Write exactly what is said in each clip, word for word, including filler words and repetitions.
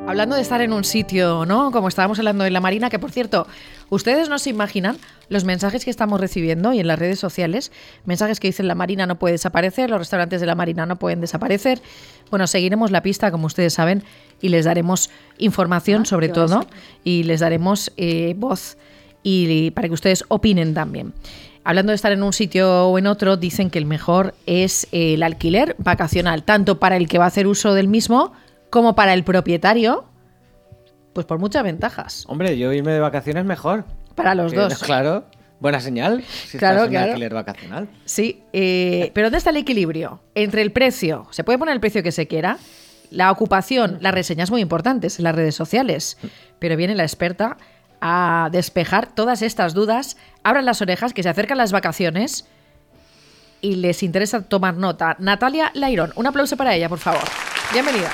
Hablando de estar en un sitio, ¿no? Como estábamos hablando en La Marina, que por cierto, ustedes no se imaginan los mensajes que estamos recibiendo y en las redes sociales, mensajes que dicen La Marina no puede desaparecer, los restaurantes de La Marina no pueden desaparecer. Bueno, seguiremos la pista, como ustedes saben, y les daremos información ah, sobre todo y les daremos eh, voz y para que ustedes opinen también. Hablando de estar en un sitio o en otro, dicen que el mejor es el alquiler vacacional, tanto para el que va a hacer uso del mismo como para el propietario, pues por muchas ventajas. Hombre, yo irme de vacaciones mejor. Para los eh, dos. Claro, buena señal si claro, estás en claro. alquiler vacacional. Sí, eh, pero ¿dónde está el equilibrio? Entre el precio, se puede poner el precio que se quiera, la ocupación, las reseñas muy importantes en las redes sociales, pero viene la experta a despejar todas estas dudas. Abran las orejas, que se acercan las vacaciones y les interesa tomar nota. Natalia Lairón, un aplauso para ella, por favor. Bienvenida.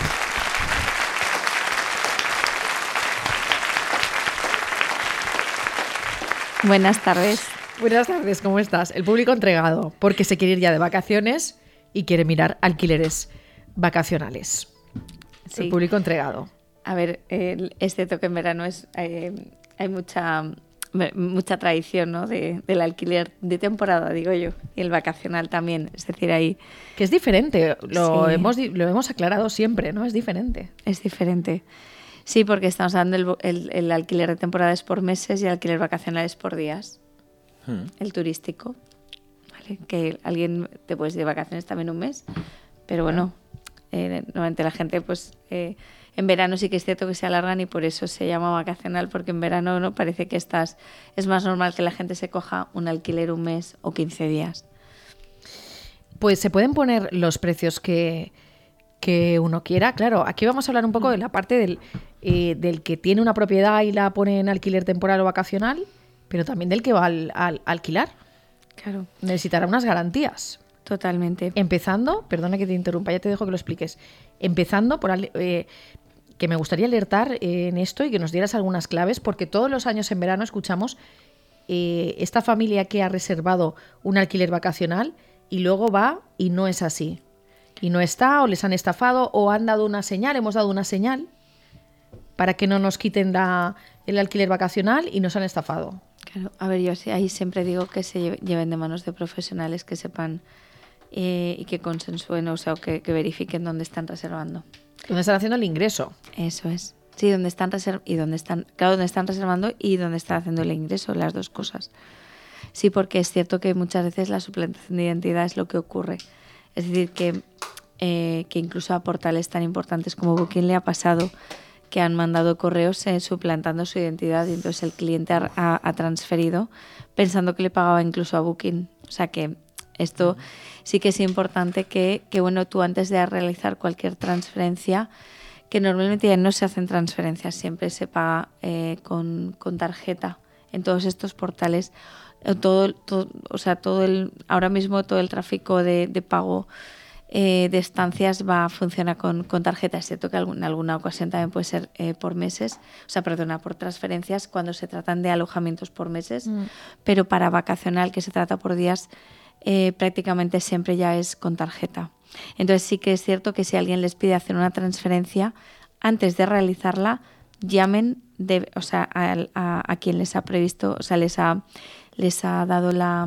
Buenas tardes. Buenas tardes, ¿cómo estás? El público entregado, porque se quiere ir ya de vacaciones y quiere mirar alquileres vacacionales. Sí. El público entregado. A ver, eh, es cierto que en verano es, eh, hay mucha, mucha tradición, ¿no? de, del alquiler de temporada, digo yo, y el vacacional también. Es decir, ahí... Que es diferente, lo, sí. hemos, lo hemos aclarado siempre, ¿no? Es diferente. Es diferente. Sí, porque estamos hablando el, el, el alquiler de temporada es por meses y el alquiler vacacional es por días. Hmm. El turístico, ¿vale? Que alguien te puedes ir de vacaciones también un mes, pero bueno, eh, normalmente la gente pues eh, en verano sí que es cierto que se alargan y por eso se llama vacacional, porque en verano no parece que estás, es más normal que la gente se coja un alquiler un mes o quince días. Pues se pueden poner los precios que... que uno quiera. Claro, aquí vamos a hablar un poco de la parte del, eh, del que tiene una propiedad y la pone en alquiler temporal o vacacional, pero también del que va al, al, a alquilar. Claro. Necesitará unas garantías. Totalmente. Empezando, perdona que te interrumpa, ya te dejo que lo expliques. Empezando por eh, que me gustaría alertar eh, en esto y que nos dieras algunas claves, porque todos los años en verano escuchamos eh, esta familia que ha reservado un alquiler vacacional y luego va y no es así. Y no está, o les han estafado, o han dado una señal, hemos dado una señal para que no nos quiten la, el alquiler vacacional y nos han estafado. Claro, a ver, yo ahí siempre digo que se lleven de manos de profesionales que sepan eh, y que consensúen, o sea, que, que verifiquen dónde están reservando. Dónde están haciendo el ingreso. Eso es. Sí, dónde están reserv- y dónde están, claro, dónde están reservando y dónde están haciendo el ingreso, las dos cosas. Sí, porque es cierto que muchas veces la suplantación de identidad es lo que ocurre. Es decir, que, eh, que incluso a portales tan importantes como Booking le ha pasado que han mandado correos eh, suplantando su identidad y entonces el cliente ha, ha, ha transferido pensando que le pagaba incluso a Booking. O sea que esto sí que es importante que, que bueno, tú antes de realizar cualquier transferencia, que normalmente ya no se hacen transferencias, siempre se paga eh, con, con tarjeta en todos estos portales. Todo, todo, o sea, todo el, ahora mismo todo el tráfico de, de pago eh, de estancias va a funcionar con, con tarjeta, excepto que en alguna ocasión también puede ser eh, por meses, o sea, perdona, por transferencias cuando se tratan de alojamientos por meses, mm. pero para vacacional, que se trata por días, eh, prácticamente siempre ya es con tarjeta. Entonces sí que es cierto que si alguien les pide hacer una transferencia, antes de realizarla, llamen de, o sea, a, a, a quien les ha previsto, o sea, les ha les ha dado la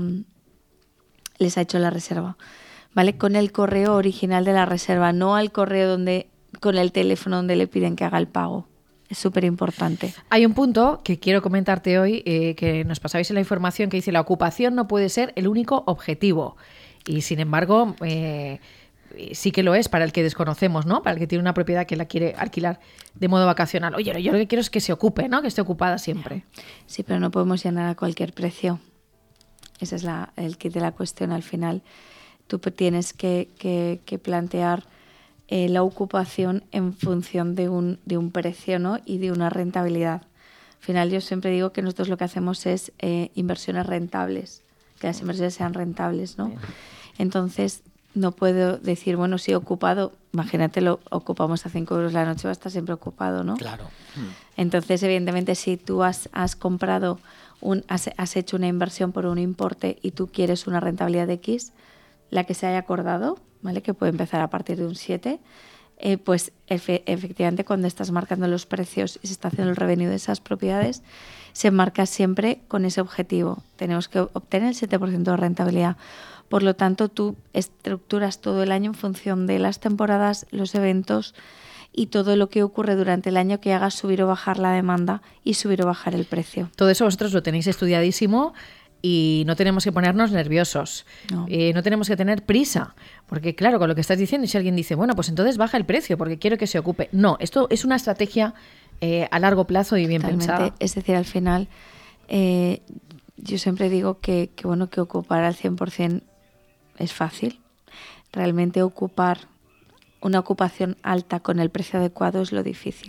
les ha hecho la reserva, ¿vale? Con el correo original de la reserva, no al correo donde con el teléfono donde le piden que haga el pago. Es súper importante. Hay un punto que quiero comentarte hoy, eh, que nos pasabais en la información, que dice: la ocupación no puede ser el único objetivo. Y sin embargo, eh, sí que lo es para el que desconocemos, ¿no? Para el que tiene una propiedad que la quiere alquilar de modo vacacional. Oye, yo lo que quiero es que se ocupe, ¿no? Que esté ocupada siempre. Sí, pero no podemos llenar a cualquier precio. Ese es la, el kit de la cuestión al final. Tú tienes que, que, que plantear eh, la ocupación en función de un, de un precio, ¿no? Y de una rentabilidad. Al final yo siempre digo que nosotros lo que hacemos es eh, inversiones rentables, que las inversiones sean rentables, ¿no? Entonces no puedo decir, bueno, sí, ocupado, imagínate, lo ocupamos a cinco euros la noche, va a estar siempre ocupado, ¿no? Claro. Entonces, evidentemente, si tú has, has comprado, un, has, has hecho una inversión por un importe y tú quieres una rentabilidad de X, la que se haya acordado, ¿vale? Que puede empezar a partir de un siete, eh, pues efe- efectivamente cuando estás marcando los precios y se está haciendo el revenue de esas propiedades, se marca siempre con ese objetivo. Tenemos que obtener el siete por ciento de rentabilidad. Por lo tanto, tú estructuras todo el año en función de las temporadas, los eventos y todo lo que ocurre durante el año que haga subir o bajar la demanda y subir o bajar el precio. Todo eso vosotros lo tenéis estudiadísimo y no tenemos que ponernos nerviosos. No. Eh, no tenemos que tener prisa. Porque claro, con lo que estás diciendo, y si alguien dice, bueno, pues entonces baja el precio porque quiero que se ocupe. No, esto es una estrategia eh, a largo plazo y bien Totalmente. pensada. Es decir, al final, eh, yo siempre digo que, que, bueno, que ocupar al cien por ciento es fácil. Realmente ocupar una ocupación alta con el precio adecuado es lo difícil.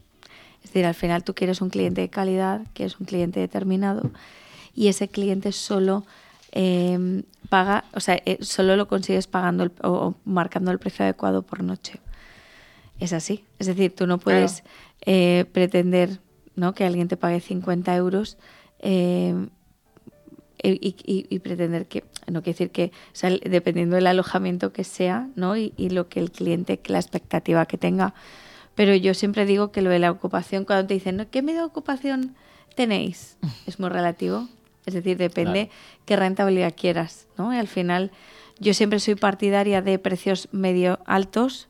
Es decir, al final tú quieres un cliente de calidad, quieres un cliente determinado y ese cliente solo eh, paga, o sea, eh, solo lo consigues pagando el, o, o marcando el precio adecuado por noche. Es así. Es decir, tú no puedes Claro. eh, pretender, ¿no?, que alguien te pague cincuenta euros eh, y, y, y pretender que, no quiere decir que, o sea, dependiendo del alojamiento que sea, ¿no?, y, y lo que el cliente, la expectativa que tenga. Pero yo siempre digo que lo de la ocupación, cuando te dicen, ¿no?, ¿qué medio de ocupación tenéis? Es muy relativo. Es decir, depende Claro. qué rentabilidad quieras, ¿no? Y al final, yo siempre soy partidaria de precios medio altos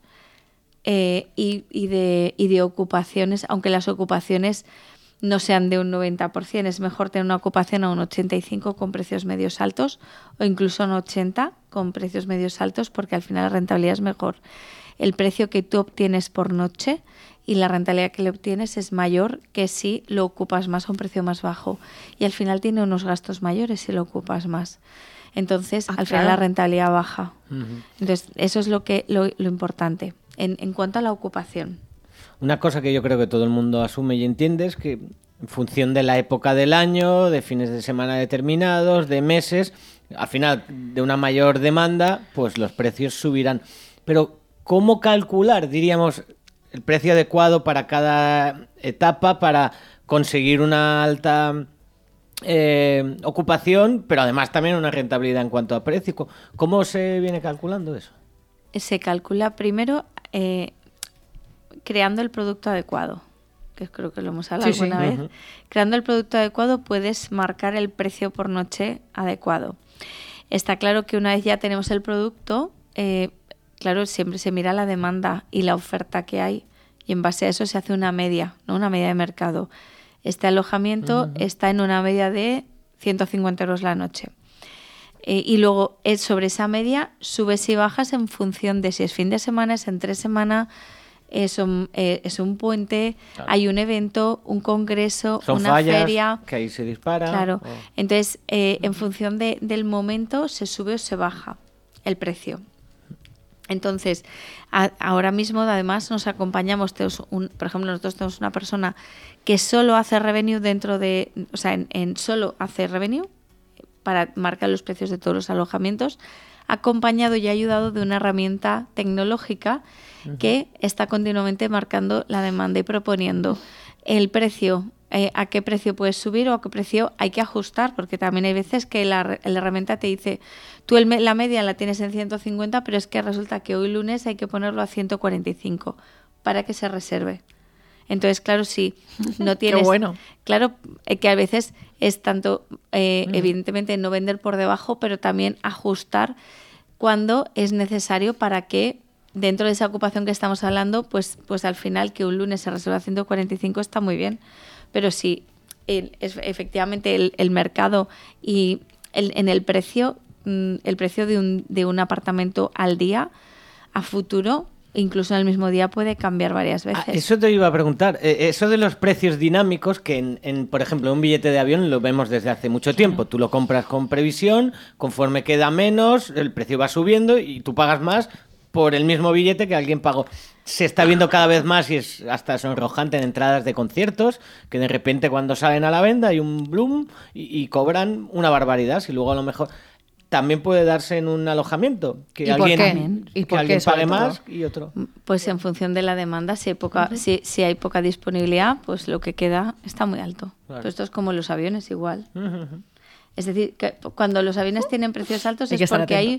eh, y, y, de, y de ocupaciones, aunque las ocupaciones no sean de un noventa por ciento. Es mejor tener una ocupación a un ochenta y cinco por ciento con precios medios altos o incluso un ochenta por ciento con precios medios altos, porque al final la rentabilidad es mejor. El precio que tú obtienes por noche y la rentabilidad que le obtienes es mayor que si lo ocupas más a un precio más bajo. Y al final tiene unos gastos mayores si lo ocupas más. Entonces, Ah, al final claro. la rentabilidad baja. Ujú. Entonces, eso es lo que lo, lo importante en, en cuanto a la ocupación. Una cosa que yo creo que todo el mundo asume y entiende es que en función de la época del año, de fines de semana determinados, de meses, al final de una mayor demanda, pues los precios subirán. Pero ¿cómo calcular, diríamos, el precio adecuado para cada etapa para conseguir una alta eh, ocupación, pero además también una rentabilidad en cuanto a precio? ¿Cómo se viene calculando eso? Se calcula primero eh, creando el producto adecuado, que creo que lo hemos hablado Sí, sí. alguna vez. Ujú. Creando el producto adecuado puedes marcar el precio por noche adecuado. Está claro que una vez ya tenemos el producto, eh, claro, siempre se mira la demanda y la oferta que hay y en base a eso se hace una media, ¿no?, una media de mercado. Este alojamiento Ujú. está en una media de ciento cincuenta euros la noche. Eh, y luego es sobre esa media subes y bajas en función de si es fin de semana, es en tres semanas, es un, eh, es un puente, Claro. hay un evento, un congreso, Son una fallas feria. que ahí se dispara. Claro. o- Entonces, eh, en función de- del momento se sube o se baja el precio. Entonces, a- ahora mismo además nos acompañamos, tenemos un- por ejemplo, nosotros tenemos una persona que solo hace revenue dentro de, o sea, en, en solo hace revenue para marcar los precios de todos los alojamientos, acompañado y ayudado de una herramienta tecnológica que está continuamente marcando la demanda y proponiendo el precio, eh, a qué precio puedes subir o a qué precio hay que ajustar, porque también hay veces que la, la herramienta te dice, tú el, me- la media la tienes en ciento cincuenta, pero es que resulta que hoy lunes hay que ponerlo a ciento cuarenta y cinco para que se reserve. Entonces, claro, si no tienes... bueno. Claro, eh, que a veces es tanto, eh, evidentemente, no vender por debajo, pero también ajustar cuando es necesario para que dentro de esa ocupación que estamos hablando, pues, pues al final que un lunes se reserva a ciento cuarenta y cinco está muy bien. Pero si el- es- efectivamente el, el mercado y el- en el precio, mm, el precio de un, de un apartamento al día, a futuro, incluso en el mismo día, puede cambiar varias veces. Ah, eso te iba a preguntar. Eh, eso de los precios dinámicos, que en, en, por ejemplo, un billete de avión lo vemos desde hace mucho tiempo. Tú lo compras con previsión, conforme queda menos, el precio va subiendo y tú pagas más por el mismo billete que alguien pagó. Se está viendo cada vez más y es hasta sonrojante en entradas de conciertos, que de repente cuando salen a la venta hay un bloom y, y cobran una barbaridad. Si luego a lo mejor también puede darse en un alojamiento, que ¿Y por alguien, qué? ¿Y que por qué, alguien sobre pague todo? más y otro. Pues en función de la demanda, si hay poca, si, si hay poca disponibilidad, pues lo que queda está muy alto. Claro. Pues esto es como los aviones igual. Ujú, ujú. Es decir, que cuando los aviones tienen precios altos Hay que es estar porque atento. hay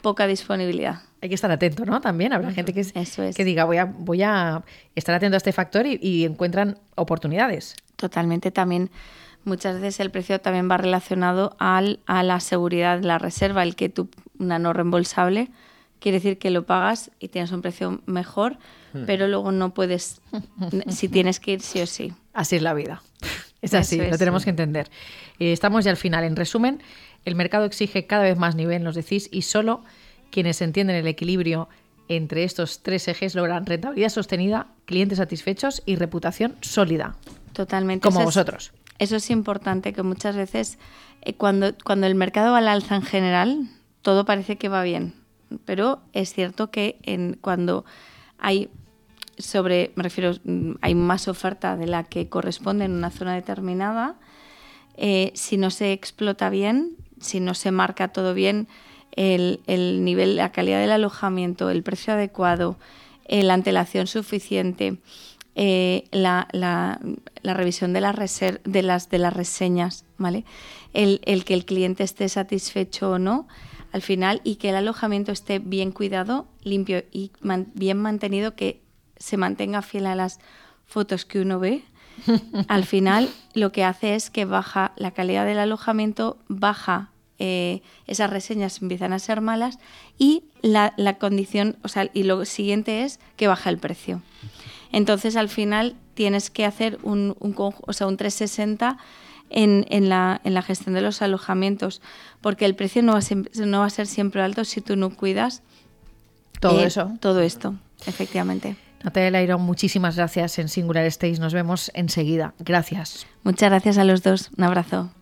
poca disponibilidad. Hay que estar atento, ¿no? También habrá gente que, Eso es. que diga, voy a, voy a estar atento a este factor y, y encuentran oportunidades. Totalmente. También muchas veces el precio también va relacionado al, a la seguridad de la reserva. El que tú, una no reembolsable, quiere decir que lo pagas y tienes un precio mejor, hmm. pero luego no puedes, si tienes que ir sí o sí. Así es la vida. Es así, es, lo tenemos sí. que entender. Eh, estamos ya al final. En resumen, el mercado exige cada vez más nivel, nos decís, y solo quienes entienden el equilibrio entre estos tres ejes logran rentabilidad sostenida, clientes satisfechos y reputación sólida. Totalmente. Como eso vosotros. Es, eso es importante, que muchas veces eh, cuando, cuando el mercado va al alza en general, todo parece que va bien. Pero es cierto que en, cuando hay sobre, me refiero, hay más oferta de la que corresponde en una zona determinada, eh, si no se explota bien, si no se marca todo bien, el, el nivel, la calidad del alojamiento, el precio adecuado, eh, la antelación suficiente, eh, la, la, la revisión de las, reser- de las, de las reseñas, ¿vale? El, el que el cliente esté satisfecho o no, al final, y que el alojamiento esté bien cuidado, limpio y man, bien mantenido, que se mantenga fiel a las fotos que uno ve, al final lo que hace es que baja la calidad del alojamiento, baja eh, esas reseñas empiezan a ser malas y la, la condición, o sea, y lo siguiente es que baja el precio. Entonces al final tienes que hacer un, un, o sea, un trescientos sesenta En, en, la, en la gestión de los alojamientos, porque el precio no va a ser, no va a ser siempre alto si tú no cuidas todo eh, eso. Todo esto, efectivamente. Natalia Lairón, muchísimas gracias en Singular Stays. Nos vemos enseguida. Gracias. Muchas gracias a los dos. Un abrazo.